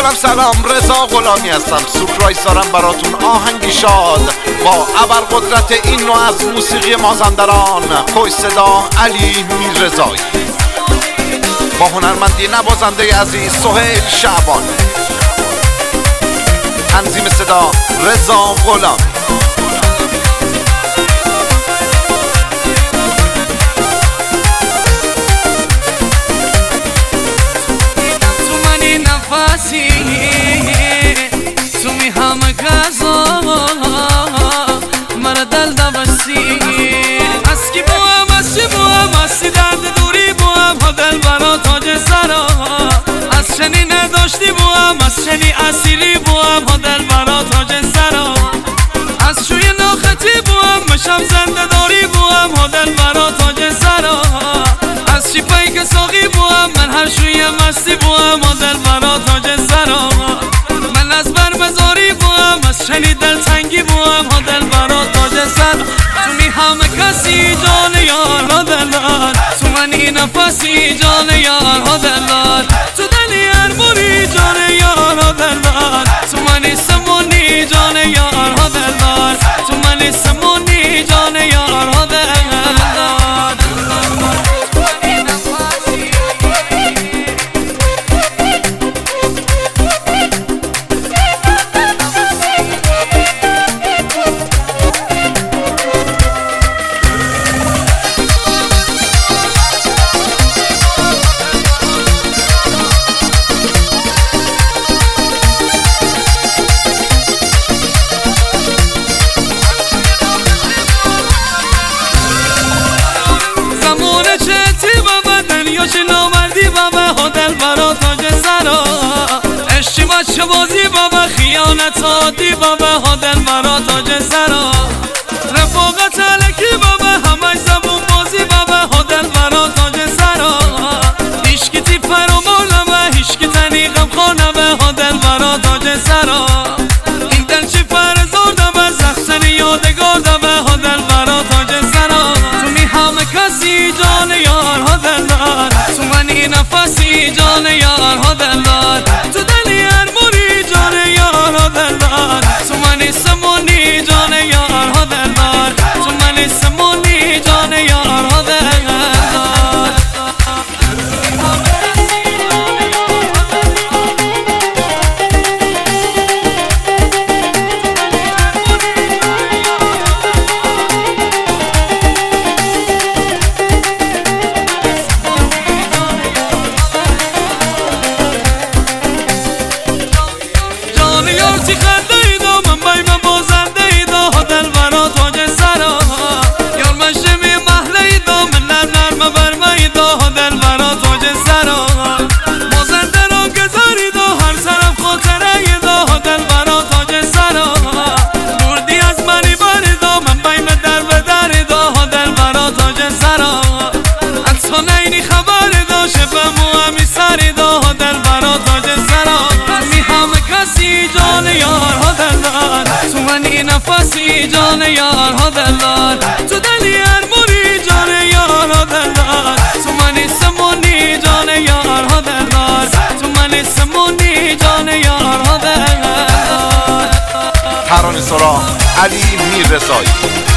رفیقانم سلام، رضا غلامی هستم. سورپرایز دارم براتون، آهنگی شاد با ابرقدرت این نوع از موسیقی مازندران، خوش صدا علی میررضایی، با هنرمندی نوازنده عزیز سهیل شعبان، تنظیم صدا رضا غلامی. تو می همه کازا مرا دل دبستی اسکی بوام اسی بوام اسی درد دوری بوام ها دل برا تاج سرا از شنی نداشتی بوام از شنی اسیری بوام ها دل برا تاج سرا از شوی ناخطی بوام مشم زنده داری بوام ها دل برا تاج سرا از شیپایی که ساقی بوام من هر شوی مستی بوام ها دل برا تاج سرا من از بر مزاری بوام از شنی دل تنگی بوام ها دل برا تاج سرا تو می همه کسی جان یار ها دلار تو منی نفسی جان یار ها دلار تو دلی هر موری جان یار ها دلار تو منی سمونی جان یار ها دلار تو منی سمونی جان یار ها دلار. نامردی بابا ها دل برا تاج سرا عشقی بچه بازی بابا خیانت عادی بابا ها دل برا تاج سرا رفاقت علکی بابا همش زبون بازی بابا ها دل برا تاج سرا هیشکی تی فرمان نمه هیشکی تنی غم خانمه ها دل برا تاج سرا این دل چی فرزار دمه زخصنی یادگار دمه ها دل برا تاج سرا تو می همه کسی جان یار ها دل دار تو منی نفسی جان یار ها دلار تو دلی هر موری جان یار ها دلار تو منی سمونی جان یار ها دلار تو منی سمونی جان یار ها دلار. تی خنده ایدا من بای من بازنده ایدا ها دل برا تاج سرا یار من شمی محله ایدا من نرم برم ایدا ها دل برا تاج سرا بازنده را گذار ایدا هر طرف خاطره ایدا ها دل برا تاج سرا بردی از منی بر ایدا من بای من در به در ایدا ها دل برا تاج سرا حتی نینی خبر ایدا شبمو همی سر ایدا ها دل برا تاج سرا می همه کسی جان یار ها دلار تو منی نفسی جان یار ها دلار تو دلی هر موری جان یار ها دلار تو منی سمونی جان یار ها دلار تو منی سمونی جان یار ها دلار. ترانه‌سرا علی میررضایی.